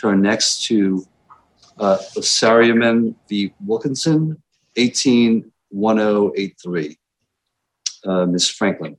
turn next to Osariman v. Wilkinson, 18-1083. Ms. Franklin.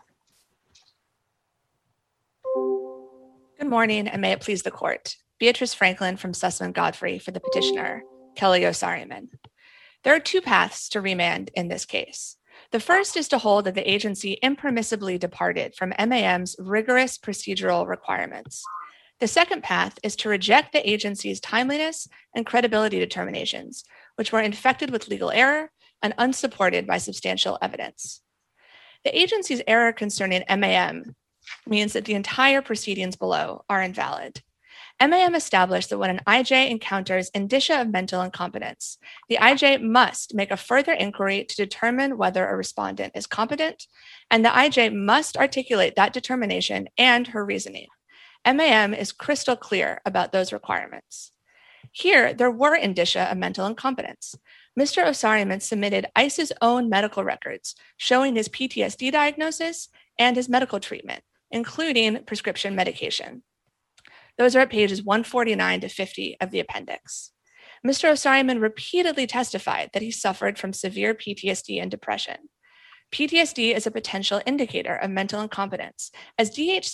Good morning, and may it please the court. Beatrice Franklin from Sussman Godfrey for the petitioner, Kelly Osariman. There are two paths to remand in this case. The first is to hold that the agency impermissibly departed from MAM's rigorous procedural requirements. The second path is to reject the agency's timeliness and credibility determinations, which were infected with legal error and unsupported by substantial evidence. The agency's error concerning MAM means that the entire proceedings below are invalid. MAM established that when an IJ encounters indicia of mental incompetence, the IJ must make a further inquiry to determine whether a respondent is competent, and the IJ must articulate that determination and her reasoning. MAM is crystal clear about those requirements. Here, there were indicia of mental incompetence. Mr. Osariman submitted ICE's own medical records showing his PTSD diagnosis and his medical treatment, including prescription medication. Those are at pages 149 to 50 of the appendix. Mr. Osariman repeatedly testified that he suffered from severe PTSD and depression. PTSD is a potential indicator of mental incompetence, as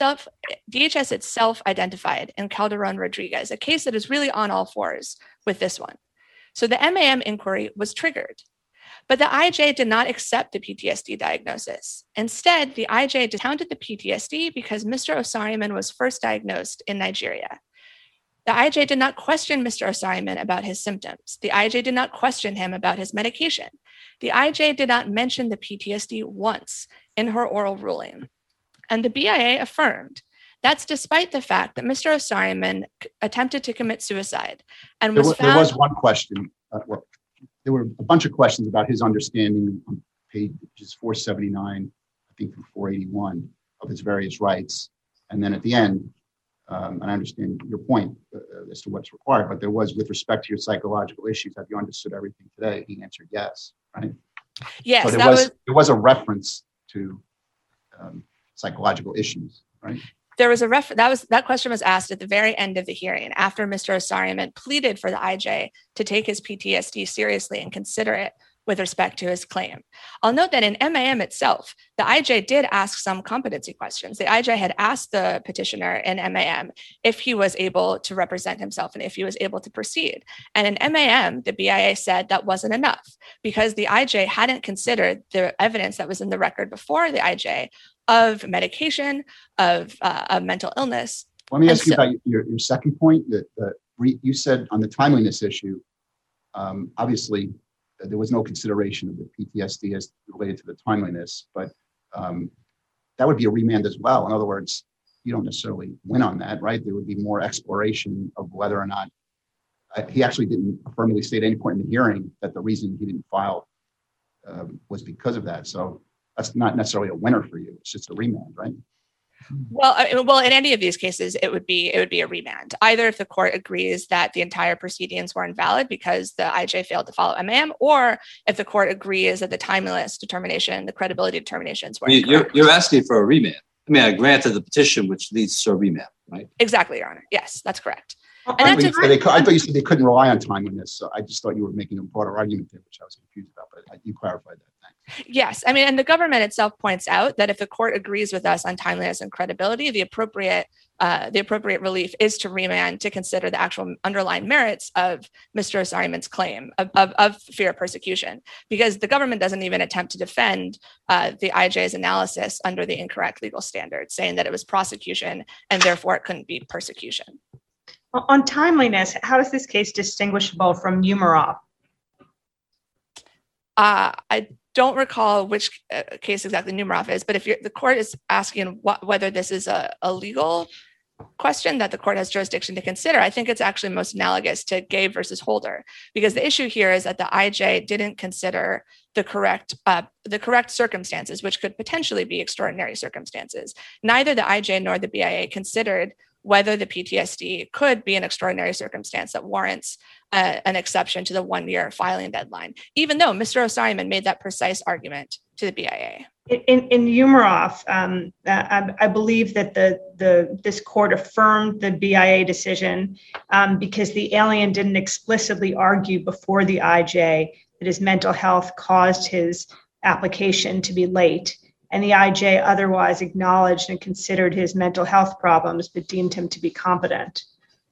DHS itself identified in Calderon-Rodriguez, a case that is really on all fours with this one. So the MAM inquiry was triggered. But the IJ did not accept the PTSD diagnosis. Instead, the IJ discounted the PTSD because Mr. Osariman was first diagnosed in Nigeria. The IJ did not question Mr. Osariman about his symptoms. The IJ did not question him about his medication. The IJ did not mention the PTSD once in her oral ruling. And the BIA affirmed. That's despite the fact that Mr. Osariman attempted to commit suicide and was found— There was one question. There were a bunch of questions about his understanding on pages 479, I think through 481, of his various rights. And then at the end, and I understand your point as to what's required, but there was, with respect to your psychological issues, have you understood everything today? He answered yes, right? Yes, so there was a reference to psychological issues, right? There was that question was asked at the very end of the hearing after Mr. Osariman pleaded for the IJ to take his PTSD seriously and consider it with respect to his claim. I'll note that in MAM itself, the IJ did ask some competency questions. The IJ had asked the petitioner in MAM if he was able to represent himself and if he was able to proceed. And in MAM, the BIA said that wasn't enough because the IJ hadn't considered the evidence that was in the record before the IJ of medication, of mental illness. Let me ask you about your second point that you said on the timeliness issue. Obviously, there was no consideration of the PTSD as related to the timeliness, but that would be a remand as well. In other words, you don't necessarily win on that, right? There would be more exploration of whether or not he actually didn't affirmatively state at any point in the hearing that the reason he didn't file was because of that. So that's not necessarily a winner for you. It's just a remand, right? Well, in any of these cases, it would be a remand. Either if the court agrees that the entire proceedings were invalid because the IJ failed to follow MAM, or if the court agrees that the timeliness determination, the credibility determinations were incorrect. You're asking for a remand. I mean, I granted the petition, which leads to a remand, right? Exactly, Your Honor. Yes, that's correct. I thought you said they couldn't rely on timeliness, so I just thought you were making a broader argument there, which I was confused about, but you clarified that. Thanks. Yes, I mean, and the government itself points out that if the court agrees with us on timeliness and credibility, the appropriate relief is to remand to consider the actual underlying merits of Mr. Osariman's claim of fear of persecution, because the government doesn't even attempt to defend the IJ's analysis under the incorrect legal standards, saying that it was prosecution and therefore it couldn't be persecution. On timeliness, how is this case distinguishable from Umarov? I don't recall which case exactly Umarov is, but if the court is asking whether this is a legal question that the court has jurisdiction to consider, I think it's actually most analogous to Gay versus Holder, because the issue here is that the IJ didn't consider the correct circumstances, which could potentially be extraordinary circumstances. Neither the IJ nor the BIA considered whether the PTSD could be an extraordinary circumstance that warrants an exception to the 1-year filing deadline, even though Mr. Osariman made that precise argument to the BIA. In Umaroff, I believe that this court affirmed the BIA decision because the alien didn't explicitly argue before the IJ that his mental health caused his application to be late, and the IJ otherwise acknowledged and considered his mental health problems, but deemed him to be competent.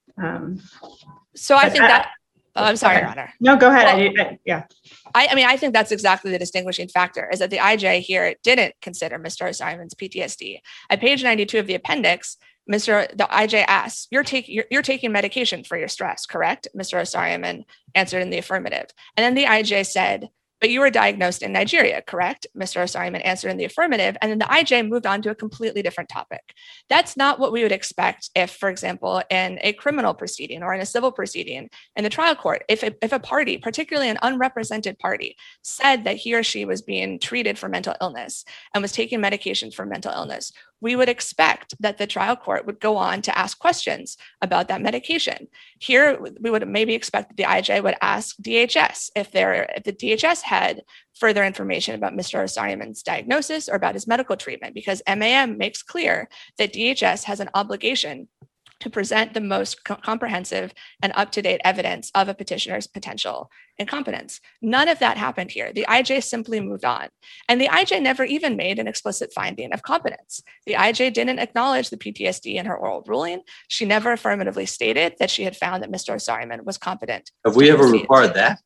So I think that. I'm sorry, Your Honor. No, go ahead. Well, I mean, I think that's exactly the distinguishing factor, is that the IJ here didn't consider Mr. Osariman's PTSD. At page 92 of the appendix, the IJ asks, you're taking medication for your stress, correct? Mr. Osariman answered in the affirmative. And then the IJ said, but you were diagnosed in Nigeria, correct? Mr. Osariman answered in the affirmative, and then the IJ moved on to a completely different topic. That's not what we would expect if, for example, in a criminal proceeding or in a civil proceeding in the trial court, if a party, particularly an unrepresented party, said that he or she was being treated for mental illness and was taking medication for mental illness, we would expect that the trial court would go on to ask questions about that medication. Here, we would maybe expect that the IJ would ask DHS if the DHS had further information about Mr. Osariman's diagnosis or about his medical treatment, because MAM makes clear that DHS has an obligation to present the most comprehensive and up-to-date evidence of a petitioner's potential incompetence. None of that happened here. The IJ simply moved on. And the IJ never even made an explicit finding of competence. The IJ didn't acknowledge the PTSD in her oral ruling. She never affirmatively stated that she had found that Mr. Osariman was competent. Have we ever required that?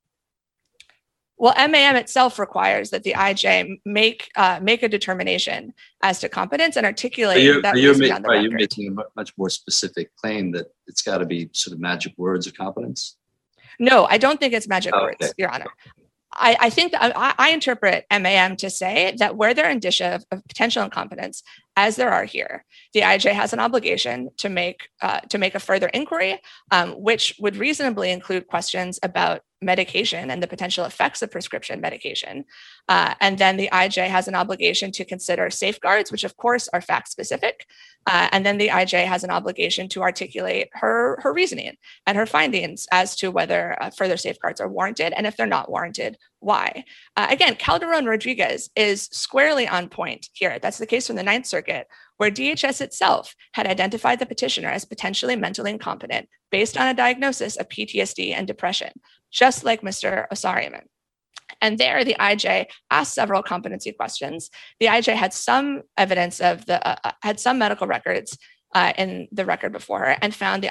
Well, MAM itself requires that the IJ make a determination as to competence and articulate that beyond the record. You're making a much more specific claim that it's got to be sort of magic words of competence? No, I don't think it's magic words, Your Honor. I think that I interpret MAM to say that where there are indicia of potential incompetence, as there are here, the IJ has an obligation to make a further inquiry, which would reasonably include questions about medication and the potential effects of prescription medication. And then the IJ has an obligation to consider safeguards, which of course are fact specific. And then the IJ has an obligation to articulate her reasoning and her findings as to whether further safeguards are warranted, and if they're not warranted, why. Again, Calderon-Rodriguez is squarely on point here. That's the case from the Ninth Circuit, where DHS itself had identified the petitioner as potentially mentally incompetent based on a diagnosis of PTSD and depression, just like Mr. Osariman. And there, the IJ asked several competency questions. The IJ had some evidence of had some medical records in the record before her, and the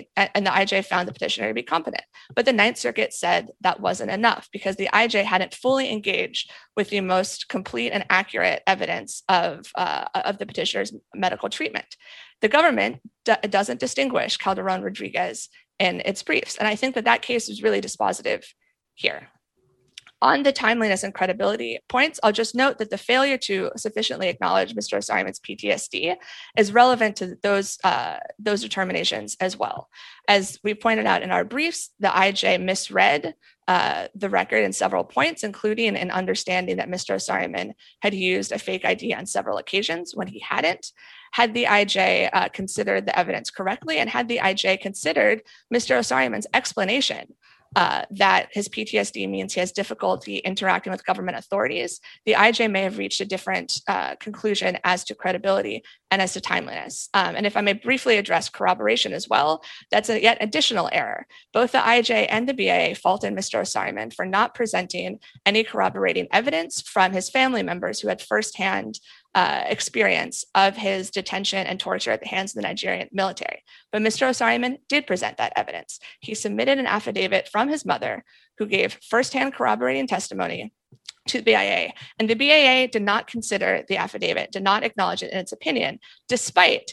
IJ found the petitioner to be competent. But the Ninth Circuit said that wasn't enough because the IJ hadn't fully engaged with the most complete and accurate evidence of the petitioner's medical treatment. The government doesn't distinguish Calderon-Rodriguez in its briefs, and I think that case is really dispositive here. On the timeliness and credibility points, I'll just note that the failure to sufficiently acknowledge Mr. Osariman's PTSD is relevant to those determinations as well. As we pointed out in our briefs, the IJ misread the record in several points, including an understanding that Mr. Osariman had used a fake ID on several occasions when he hadn't. Had the IJ considered the evidence correctly, and had the IJ considered Mr. Osariman's explanation that his PTSD means he has difficulty interacting with government authorities, the IJ may have reached a different conclusion as to credibility and as to timeliness. And if I may briefly address corroboration as well, that's a yet additional error. Both the IJ and the BIA faulted Mr. Osariman for not presenting any corroborating evidence from his family members who had firsthand experience of his detention and torture at the hands of the Nigerian military. But Mr. Osariman did present that evidence. He submitted an affidavit from his mother who gave firsthand corroborating testimony to the BIA, and the BIA did not consider the affidavit, did not acknowledge it in its opinion, despite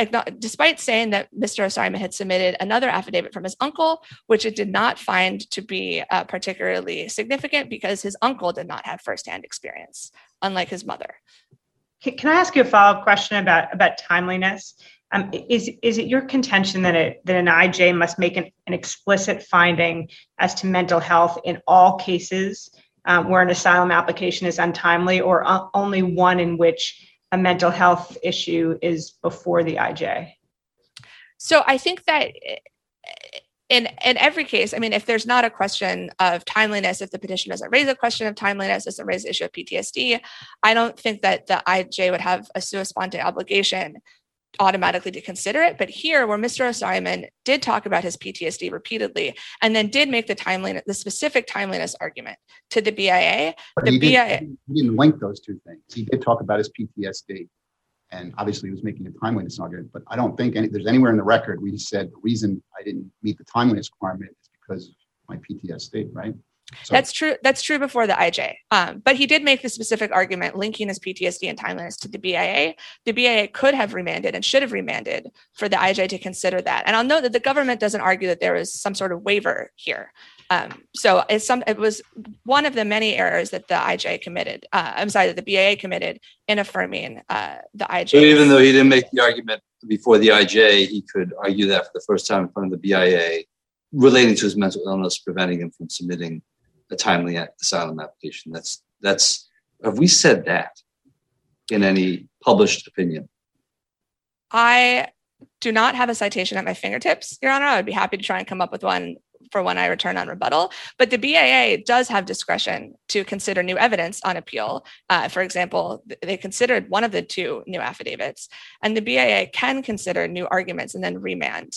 saying that Mr. Osariman had submitted another affidavit from his uncle, which it did not find to be particularly significant because his uncle did not have firsthand experience, unlike his mother. Can I ask you a follow-up question about timeliness? Is it your contention that an IJ must make an explicit finding as to mental health in all cases where an asylum application is untimely, or only one in which a mental health issue is before the IJ? So I think that in every case, I mean, if there's not a question of timeliness, if the petition doesn't raise a question of timeliness, doesn't raise the issue of PTSD, I don't think that the IJ would have a sua sponte obligation automatically to consider it. But here, where Mr. Osariman did talk about his PTSD repeatedly, and then did make the specific timeliness argument to the BIA, but he didn't link those two things. He did talk about his PTSD, and obviously he was making a timeliness argument. But I don't think there's anywhere in the record where he said the reason I didn't meet the timeliness requirement is because of my PTSD, right? So, that's true before the IJ. But he did make the specific argument linking his PTSD and timeliness to the BIA. The BIA could have remanded and should have remanded for the IJ to consider that. And I'll note that the government doesn't argue that there was some sort of waiver here. So it was one of the many errors that the IJ committed. That the BIA committed in affirming the IJ. So even though he didn't make the argument before the IJ, he could argue that for the first time in front of the BIA relating to his mental illness, preventing him from submitting a timely asylum application. Have we said that in any published opinion? I do not have a citation at my fingertips, Your Honor. I would be happy to try and come up with one for when I return on rebuttal. But the BIA does have discretion to consider new evidence on appeal. For example, they considered one of the two new affidavits, and the BIA can consider new arguments and then remand.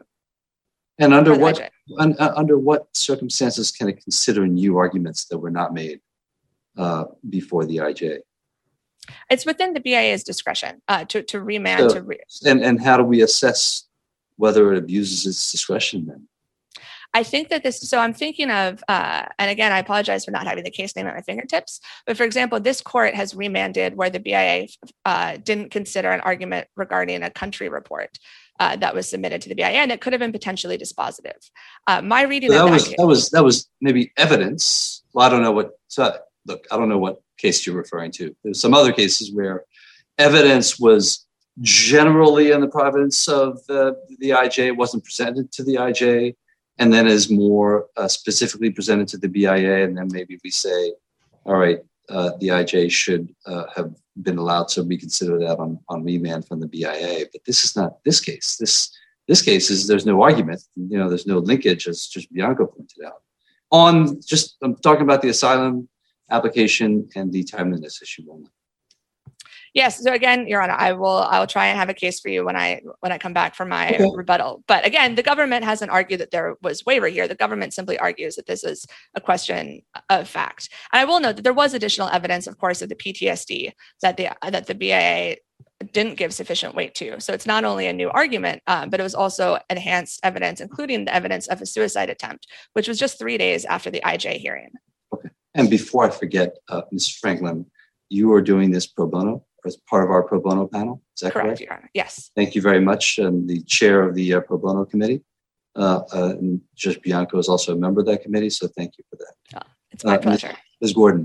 And under what circumstances can it consider new arguments that were not made before the IJ? It's within the BIA's discretion to remand. And how do we assess whether it abuses its discretion then? I think that I'm thinking of, and again, I apologize for not having the case name at my fingertips, but for example, this court has remanded where the BIA didn't consider an argument regarding a country report that was submitted to the BIA, and it could have been potentially dispositive. My reading that was maybe evidence. Well, I don't know I don't know what case you're referring to. There's some other cases where evidence was generally in the province of the IJ. It wasn't presented to the IJ, and then is more specifically presented to the BIA, and then maybe we say, all right, the IJ should have been allowed to reconsider that on remand from the BIA. But this is not this case. This case is there's no argument. There's no linkage, as just Bianco pointed out. I'm talking about the asylum application and the timeliness issue only. Yes. So again, Your Honor, I will try and have a case for you when I come back from my rebuttal. But again, the government hasn't argued that there was waiver here. The government simply argues that this is a question of fact. And I will note that there was additional evidence, of course, of the PTSD that the BIA didn't give sufficient weight to. So it's not only a new argument, but it was also enhanced evidence, including the evidence of a suicide attempt, which was just 3 days after the IJ hearing. Okay. And before I forget, Ms. Franklin, you are doing this pro bono as part of our pro bono panel. Is that correct? Your Honor. Yes. Thank you very much. The chair of the pro bono committee, and Judge Bianco is also a member of that committee. So thank you for that. Oh, it's my pleasure. Ms. Gordon.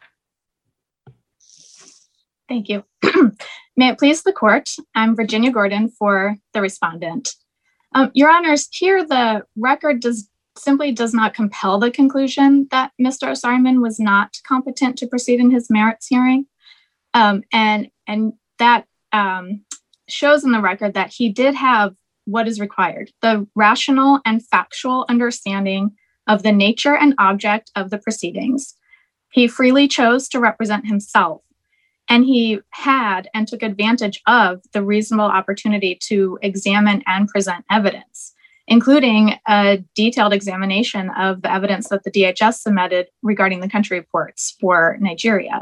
Thank you. May it please the court, I'm Virginia Gordon for the respondent. Your Honors, here the record simply does not compel the conclusion that Mr. Osariman was not competent to proceed in his merits hearing. And that shows in the record that he did have what is required, the rational and factual understanding of the nature and object of the proceedings. He freely chose to represent himself, and he had and took advantage of the reasonable opportunity to examine and present evidence, including a detailed examination of the evidence that the DHS submitted regarding the country reports for Nigeria.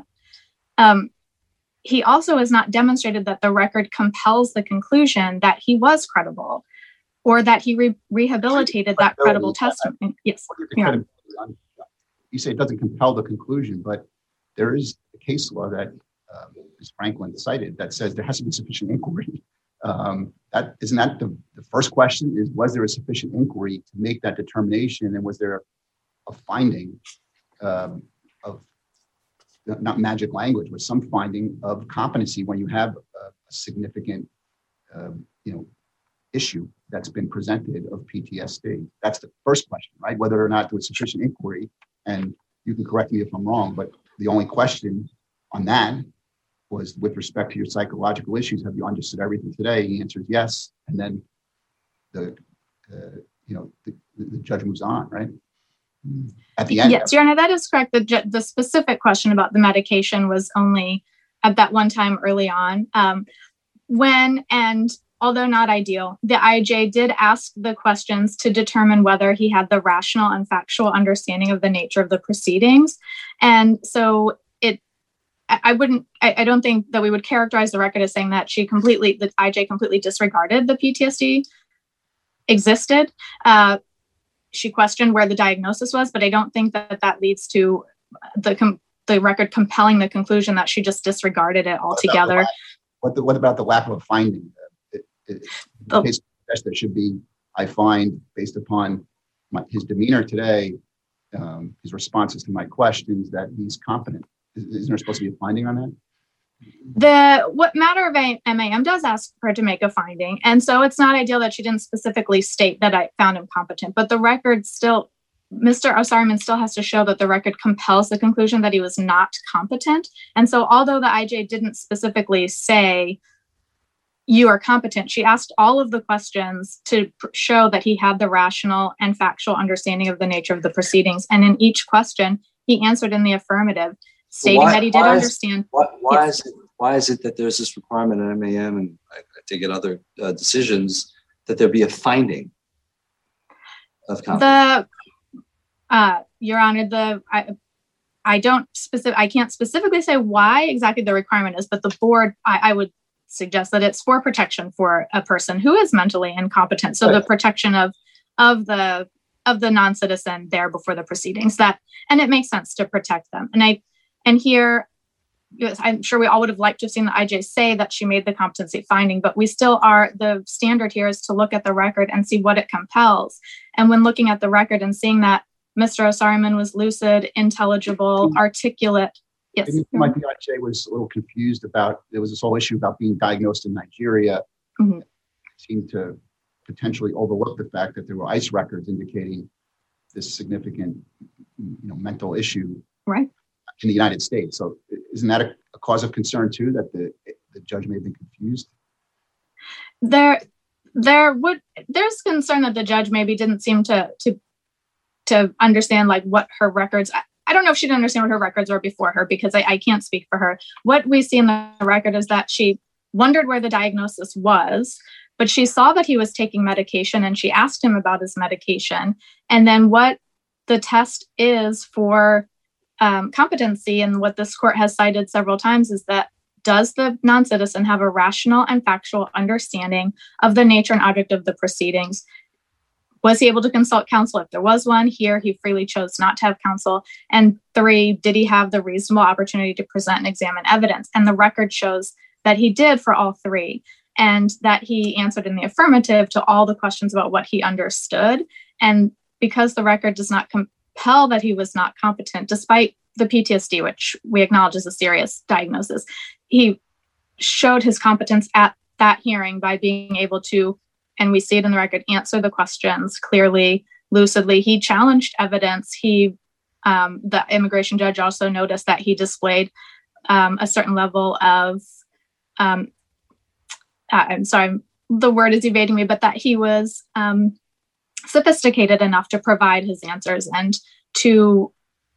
He also has not demonstrated that the record compels the conclusion that he was credible or that he rehabilitated that credible testimony. Yes. Yeah. You say it doesn't compel the conclusion, but there is a case law that Ms. Franklin cited that says there has to be sufficient inquiry. Isn't that the first question is, was there a sufficient inquiry to make that determination? And was there a finding of not magic language, but some finding of competency when you have a significant, issue that's been presented of PTSD? That's the first question, right? Whether or not there was sufficient inquiry. And you can correct me if I'm wrong, but the only question on that was with respect to your psychological issues. Have you understood everything today? He answers yes. And then the judge moves on, right? At the end. Yes, Your Honor, that is correct. The specific question about the medication was only at that one time early on. Although not ideal, the IJ did ask the questions to determine whether he had the rational and factual understanding of the nature of the proceedings. And so I don't think that we would characterize the record as saying that the IJ completely disregarded the PTSD existed. She questioned where the diagnosis was, but I don't think that leads to the record compelling the conclusion that she just disregarded it altogether. What about the lack of a finding? The case there should be, I find, based upon his demeanor today, his responses to my questions, that he's competent. Isn't there supposed to be a finding on that? What matter of MAM does ask her to make a finding. And so it's not ideal that she didn't specifically state that I found him competent, but the record still, Mr. Osariman still has to show that the record compels the conclusion that he was not competent. And so although the IJ didn't specifically say, you are competent, she asked all of the questions to show that he had the rational and factual understanding of the nature of the proceedings. And in each question, he answered in the affirmative, stating that he did understand. Why is it that there's this requirement in MAM, and I take it other decisions, that there be a finding of competence? Your Honor, I can't specifically say why exactly the requirement is, but the board, I would suggest that it's for protection for a person who is mentally incompetent. So the protection of the non-citizen there before the proceedings, and it makes sense to protect them. And here, I'm sure we all would have liked to have seen the IJ say that she made the competency finding, but we still are, the standard here is to look at the record and see what it compels. And when looking at the record and seeing that Mr. Osariman was lucid, intelligible, articulate. Yes. The IJ was a little confused about, there was this whole issue about being diagnosed in Nigeria. Mm-hmm. Seemed to potentially overlook the fact that there were ICE records indicating this significant, mental issue. Right. In the United States. So isn't that a cause of concern too, that the judge may have been confused? There's concern that the judge maybe didn't seem to understand like what her records. I don't know if she didn't understand what her records were before her, because I can't speak for her. What we see in the record is that she wondered where the diagnosis was, but she saw that he was taking medication and she asked him about his medication. And then what the test is for competency, and what this court has cited several times, is that does the non-citizen have a rational and factual understanding of the nature and object of the proceedings? Was he able to consult counsel if there was one? Here, he freely chose not to have counsel. And 3, did he have the reasonable opportunity to present and examine evidence? And the record shows that he did for all 3, and that he answered in the affirmative to all the questions about what he understood. And because the record does not compel that he was not competent, despite the PTSD, which we acknowledge is a serious diagnosis, he showed his competence at that hearing by being able to, and we see it in the record, answer the questions clearly, lucidly. He challenged evidence. The immigration judge also noticed that he displayed a certain level of, I'm sorry, the word is evading me, but that he was sophisticated enough to provide his answers and to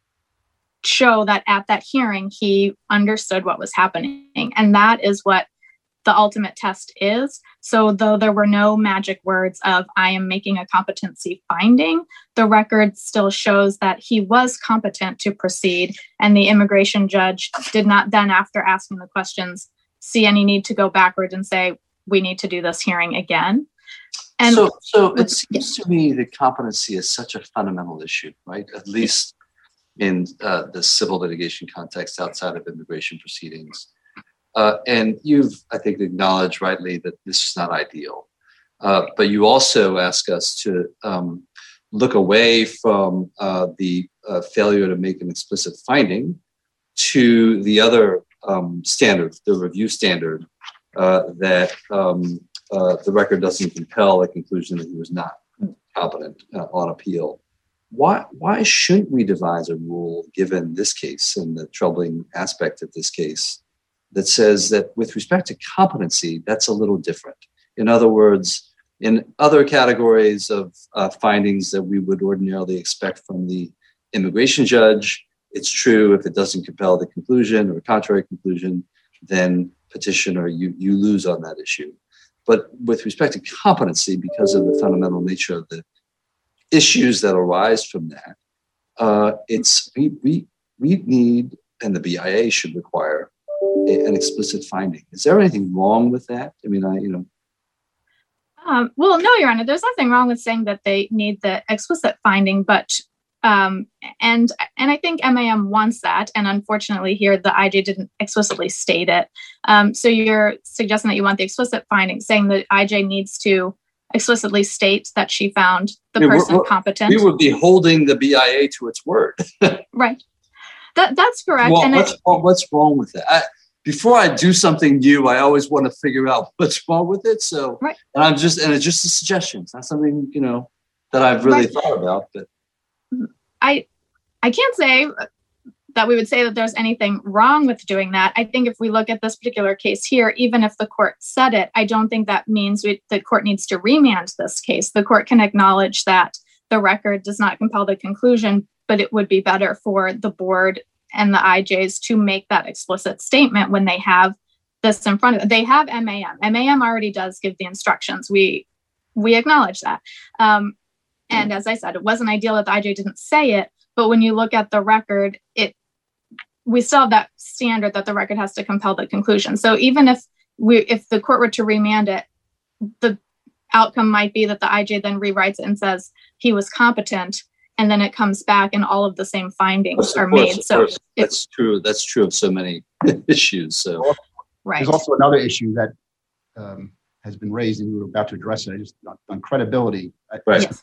show that at that hearing, he understood what was happening. And that is what the ultimate test is. So though there were no magic words of, I am making a competency finding, the record still shows that he was competent to proceed. And the immigration judge did not then, after asking the questions, see any need to go backward and say, we need to do this hearing again. And so it seems to me that competency is such a fundamental issue, right? At least in the civil litigation context outside of immigration proceedings. And you've, I think, acknowledged rightly that this is not ideal. But you also ask us to look away from the failure to make an explicit finding to the other standard, the review standard, that the record doesn't compel a conclusion that he was not competent on appeal. Why shouldn't we devise a rule, given this case and the troubling aspect of this case, that says that with respect to competency, that's a little different? In other words, In other categories of findings that we would ordinarily expect from the immigration judge, it's true if it doesn't compel the conclusion or a contrary conclusion, then petitioner, you lose on that issue. But with respect to competency, because of the fundamental nature of the issues that arise from that, we need, and the BIA should require an explicit finding. Is there anything wrong with that? I mean, well, no, Your Honor, there's nothing wrong with saying that they need the explicit finding, but and I think MAM wants that, and unfortunately here the IJ didn't explicitly state it. So you're suggesting that you want the explicit finding, saying that IJ needs to explicitly state that she found the person competent. We would be holding the BIA to its word. Right. That's correct. Well, and what's wrong with that? Before I do something new, I always want to figure out what's wrong with it. So, right. And it's just a suggestion. It's not something, that I've really thought about, but I can't say that we would say that there's anything wrong with doing that. I think if we look at this particular case here, even if the court said it, I don't think that means the court needs to remand this case. The court can acknowledge that the record does not compel the conclusion, but it would be better for the board and the IJs to make that explicit statement when they have this in front of them. They have MAM. MAM already does give the instructions. We acknowledge that. And as I said, it wasn't ideal that the IJ didn't say it, but when you look at the record, we still have that standard that the record has to compel the conclusion. So even if the court were to remand it, the outcome might be that the IJ then rewrites it and says he was competent, and then it comes back and all of the same findings are made. So that's true. That's true of so many issues. So right. There's also another issue that has been raised, and we were about to address it. Just on credibility. Right. Yes.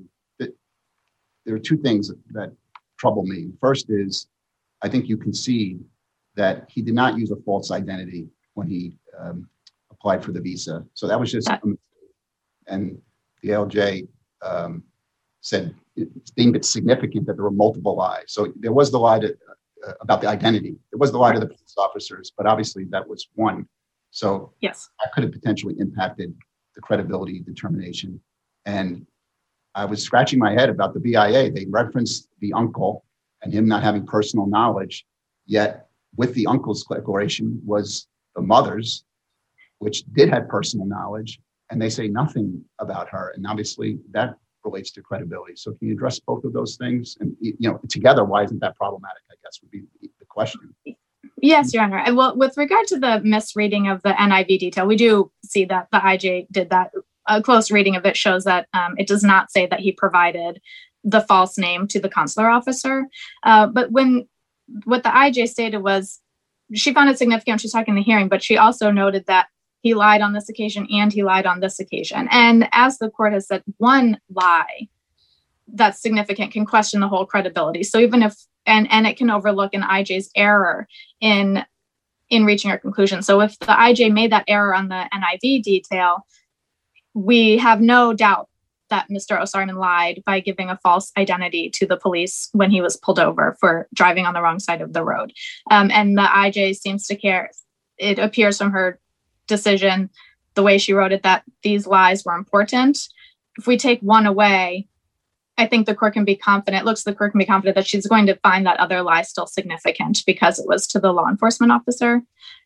There are two things that trouble me. First is, I think you concede that he did not use a false identity when he applied for the visa. So that was just, and the LJ said it deemed it significant that there were multiple lies. So there was the lie about the identity. There was the lie to the police officers, but obviously that was one. So yes, that could have potentially impacted the credibility determination. And I was scratching my head about the BIA. They referenced the uncle and him not having personal knowledge, yet with the uncle's declaration was the mother's, which did have personal knowledge, and they say nothing about her. And obviously that relates to credibility. So can you address both of those things? And together, why isn't that problematic, I guess, would be the question. Yes, Your Honor. Well, with regard to the misreading of the NIV detail, we do see that the IJ did that. A close reading of it shows that it does not say that he provided the false name to the consular officer. But what the IJ stated was she found it significant. She's talking in the hearing, but she also noted that he lied on this occasion and he lied on this occasion. And as the court has said, one lie that's significant can question the whole credibility. So even if, and it can overlook an IJ's error in reaching a conclusion. So if the IJ made that error on the NIV detail, we have no doubt that Mr. Osariman lied by giving a false identity to the police when he was pulled over for driving on the wrong side of the road. And the IJ seems to care. It appears from her decision, the way she wrote it, that these lies were important. If we take one away, I think the court can be confident. It looks the court can be confident that she's going to find that other lie still significant because it was to the law enforcement officer.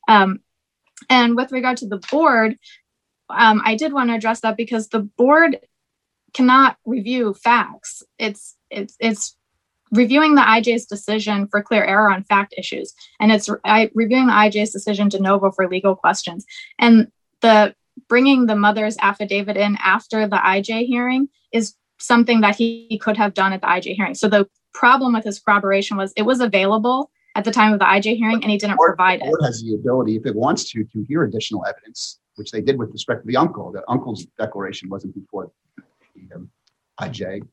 And with regard to the board, I did want to address that because the board cannot review facts. It's reviewing the IJ's decision for clear error on fact issues, and it's reviewing the IJ's decision de novo for legal questions. And the bringing the mother's affidavit in after the IJ hearing is something that he could have done at the IJ hearing. So the problem with his corroboration was it was available at the time of the IJ hearing, and he didn't provide it. The board has the ability, if it wants to hear additional evidence, which they did with respect to the uncle. The uncle's declaration wasn't before the IJ.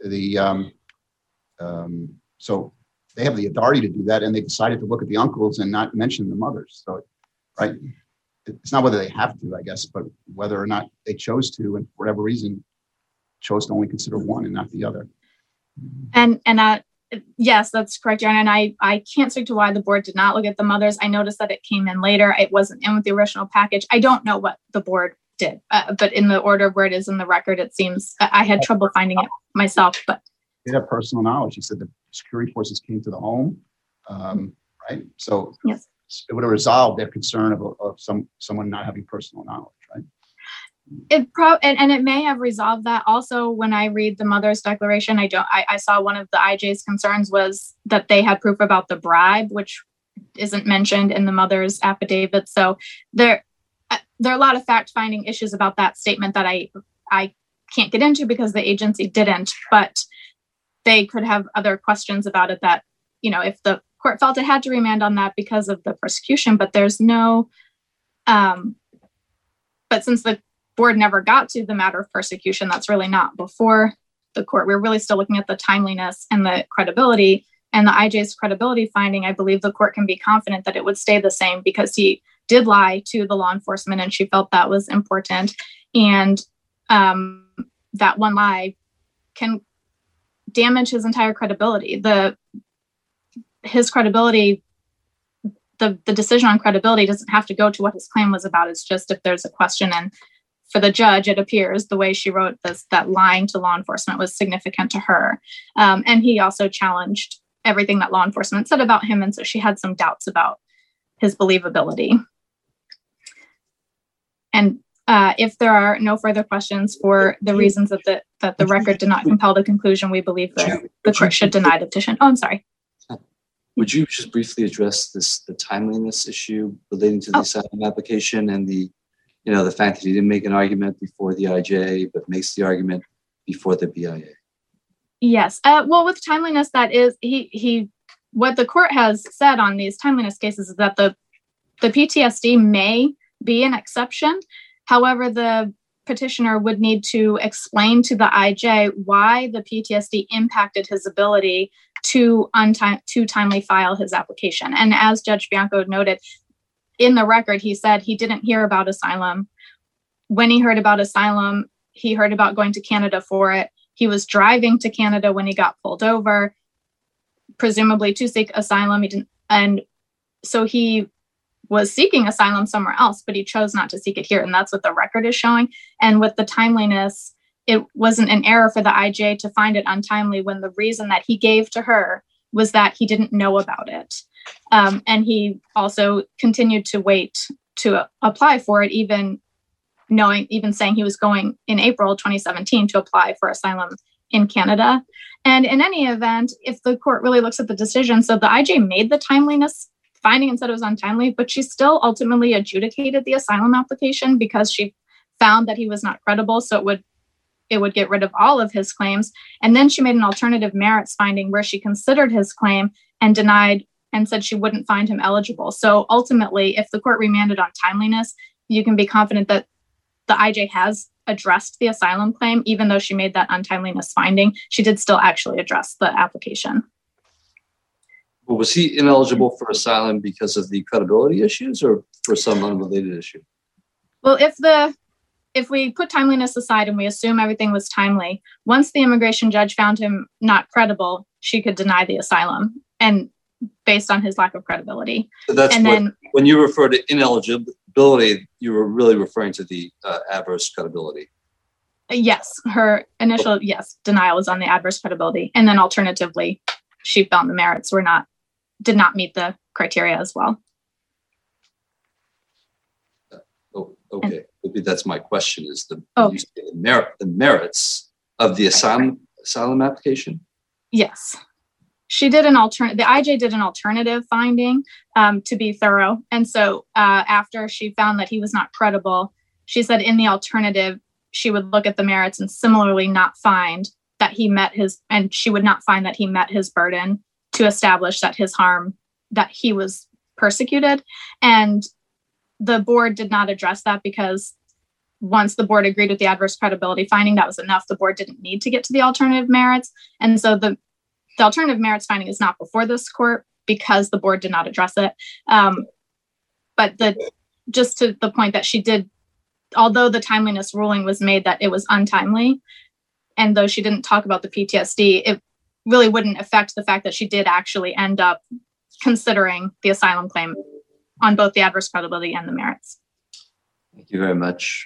So they have the authority to do that, and they decided to look at the uncles and not mention the mothers. So, right, it's not whether they have to, I guess, but whether or not they chose to, and for whatever reason, chose to only consider one and not the other. And yes, that's correct, John. And I can't speak to why the board did not look at the mothers. I noticed that it came in later. It wasn't in with the original package. I don't know what the board did. But in the order where it is in the record, it seems I had trouble finding it myself. But it had personal knowledge. He said the security forces came to the home, right? So yes, it would have resolved their concern of someone not having personal knowledge, right? And it may have resolved that. Also, when I read the mother's declaration, I saw one of the IJ's concerns was that they had proof about the bribe, which isn't mentioned in the mother's affidavit. So there are a lot of fact-finding issues about that statement that I can't get into because the agency didn't, but they could have other questions about it that, if the court felt it had to remand on that because of the persecution, but there's no, but since the board never got to the matter of persecution, that's really not before the court. We're really still looking at the timeliness and the credibility, and the IJ's credibility finding. I believe the court can be confident that it would stay the same because he did lie to the law enforcement and she felt that was important. And that one lie can damage his entire credibility. His credibility, the decision on credibility doesn't have to go to what his claim was about. It's just if there's a question, and for the judge, it appears the way she wrote this, that lying to law enforcement was significant to her. And he also challenged everything that law enforcement said about him. And so she had some doubts about his believability. And if there are no further questions for the reasons that the record did not compel the conclusion, we believe that the court should deny the petition. Oh, I'm sorry. Would you just briefly address the timeliness issue relating to the asylum application and the fact that he didn't make an argument before the IJ, but makes the argument before the BIA? Yes. Well, with timeliness, that is, what the court has said on these timeliness cases is that the PTSD may be an exception. However, the petitioner would need to explain to the IJ why the PTSD impacted his ability to timely file his application. And as Judge Bianco noted, in the record, he said he didn't hear about asylum. When he heard about asylum, he heard about going to Canada for it. He was driving to Canada when he got pulled over, presumably to seek asylum. And so he was seeking asylum somewhere else, but he chose not to seek it here. And that's what the record is showing. And with the timeliness, it wasn't an error for the IJ to find it untimely when the reason that he gave to her was that he didn't know about it. And he also continued to wait to apply for it, even saying he was going in April 2017 to apply for asylum in Canada. And in any event, if the court really looks at the decision, so the IJ made the timeliness finding and said it was untimely, but she still ultimately adjudicated the asylum application because she found that he was not credible. So it would get rid of all of his claims. And then she made an alternative merits finding where she considered his claim and denied and said she wouldn't find him eligible. So ultimately, if the court remanded on timeliness, you can be confident that the IJ has addressed the asylum claim, even though she made that untimeliness finding. She did still actually address the application. Well, was he ineligible for asylum because of the credibility issues or for some unrelated issue? Well, if we put timeliness aside and we assume everything was timely, once the immigration judge found him not credible, she could deny the asylum, and based on his lack of credibility. So that's when you refer to ineligibility, you were really referring to the adverse credibility. Yes, her initial denial was on the adverse credibility, and then alternatively, she found the merits did not meet the criteria as well. Oh, okay. Maybe that's my question: is the merits of the asylum application? Yes, she did the IJ did an alternative finding to be thorough, and so after she found that he was not credible, she said in the alternative she would look at the merits and similarly not find that he met his, and she would not find that he met his burden to establish that that he was persecuted. And the board did not address that because once the board agreed with the adverse credibility finding, that was enough. The board didn't need to get to the alternative merits. And so the alternative merits finding is not before this court because the board did not address it. But just to the point that she did, although the timeliness ruling was made that it was untimely, and though she didn't talk about the PTSD, it really wouldn't affect the fact that she did actually end up considering the asylum claim on both the adverse credibility and the merits. Thank you very much.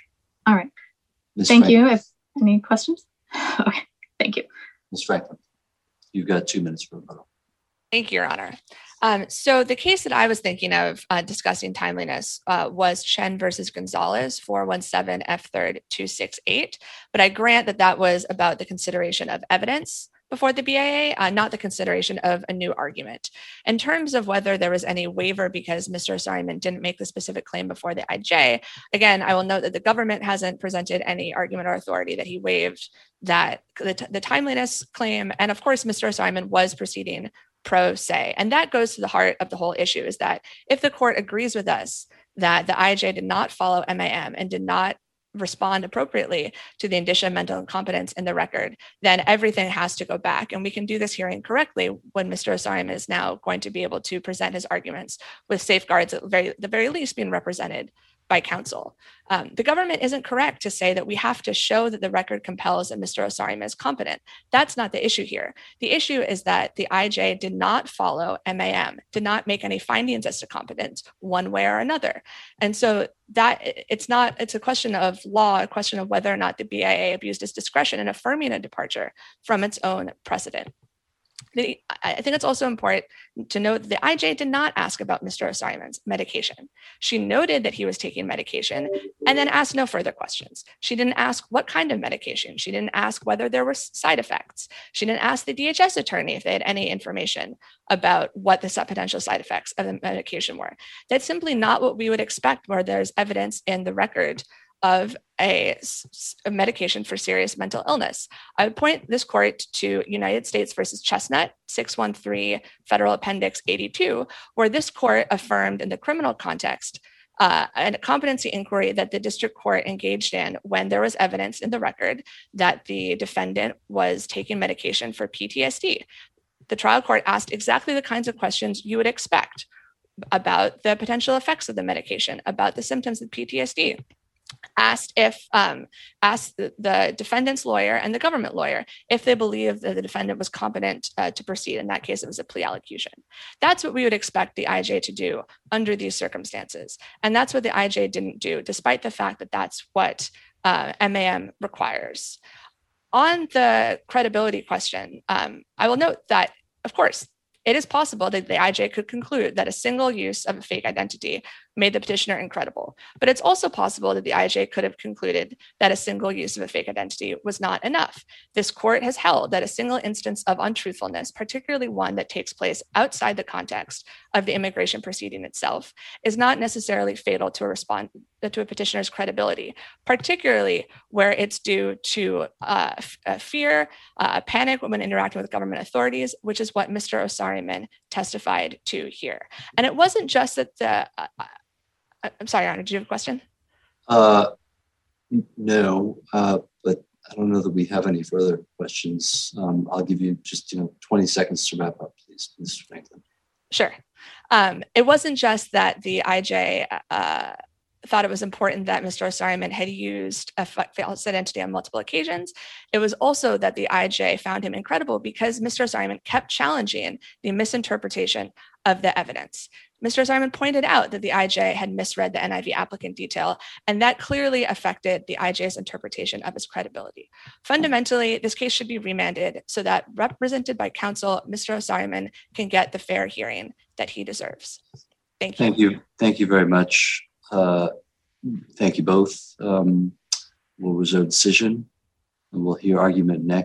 All right. Ms. Thank Franklin. you. If any questions? Okay. Thank you. Ms. Franklin, you've got 2 minutes for rebuttal. Thank you, Your Honor. So the case that I was thinking of discussing timeliness was Chen versus Gonzalez, 417 F3rd 268. But I grant that that was about the consideration of evidence before the BIA, not the consideration of a new argument. In terms of whether there was any waiver because Mr. Osariman didn't make the specific claim before the IJ, again, I will note that the government hasn't presented any argument or authority that he waived that the timeliness claim. And of course, Mr. Osariman was proceeding pro se. And that goes to the heart of the whole issue, is that if the court agrees with us that the IJ did not follow MAM and did not respond appropriately to the indicia of mental incompetence in the record, then everything has to go back. And we can do this hearing correctly when Mr. Osariman is now going to be able to present his arguments with safeguards at the very least being represented by counsel. The government isn't correct to say that we have to show that the record compels that Mr. Osariman is competent. That's not the issue here. The issue is that the IJ did not follow MAM, did not make any findings as to competence one way or another. And so that it's a question of law, a question of whether or not the BIA abused its discretion in affirming a departure from its own precedent. I think it's also important to note that the IJ did not ask about Mr. Osariman's medication. She noted that he was taking medication and then asked no further questions. She didn't ask what kind of medication. She didn't ask whether there were side effects. She didn't ask the DHS attorney if they had any information about what the potential side effects of the medication were. That's simply not what we would expect where there's evidence in the record of a medication for serious mental illness. I would point this court to United States versus Chestnut, 613 Federal Appendix 82, where this court affirmed in the criminal context a competency inquiry that the district court engaged in when there was evidence in the record that the defendant was taking medication for PTSD. The trial court asked exactly the kinds of questions you would expect about the potential effects of the medication, about the symptoms of PTSD. Asked the defendant's lawyer and the government lawyer if they believed that the defendant was competent to proceed. In that case, it was a plea allocution. That's what we would expect the IJ to do under these circumstances. And that's what the IJ didn't do, despite the fact that that's what MAM requires. On the credibility question, I will note that, of course, it is possible that the IJ could conclude that a single use of a fake identity made the petitioner incredible. But it's also possible that the IJ could have concluded that a single use of a fake identity was not enough. This court has held that a single instance of untruthfulness, particularly one that takes place outside the context of the immigration proceeding itself, is not necessarily fatal to a petitioner's credibility, particularly where it's due to fear, panic when interacting with government authorities, which is what Mr. Osariman testified to here. And it wasn't just that I'm sorry, Your Honor, did you have a question? No, but I don't know that we have any further questions. I'll give you just 20 seconds to wrap up, please, Ms. Franklin. Sure. It wasn't just that the IJ thought it was important that Mr. Osariman had used a false identity on multiple occasions. It was also that the IJ found him incredible because Mr. Osariman kept challenging the misinterpretation of the evidence. Mr. Osariman pointed out that the IJ had misread the NIV applicant detail, and that clearly affected the IJ's interpretation of his credibility. Fundamentally, this case should be remanded so that, represented by counsel, Mr. Osariman can get the fair hearing that he deserves. Thank you. Thank you. Thank you very much. Thank you both. We'll reserve decision, and we'll hear argument next.